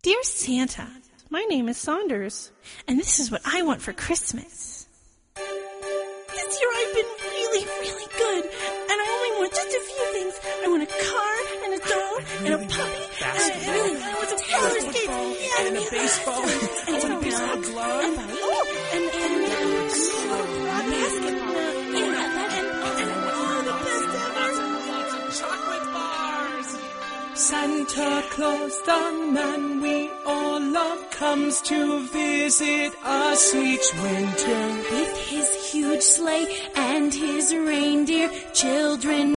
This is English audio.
Dear Santa, my name is Saunders, and this is what I want for Christmas. This year I've been really, really good, and I only want just a few things. I want a car, and a dog, and a puppy, and I want some roller skates, and a baseball, and a baseball glove, and a basketball, and the best ever. Chocolate bars. Santa Claus, the man we all love, comes to visit us each winter. With his huge sleigh and his reindeer, children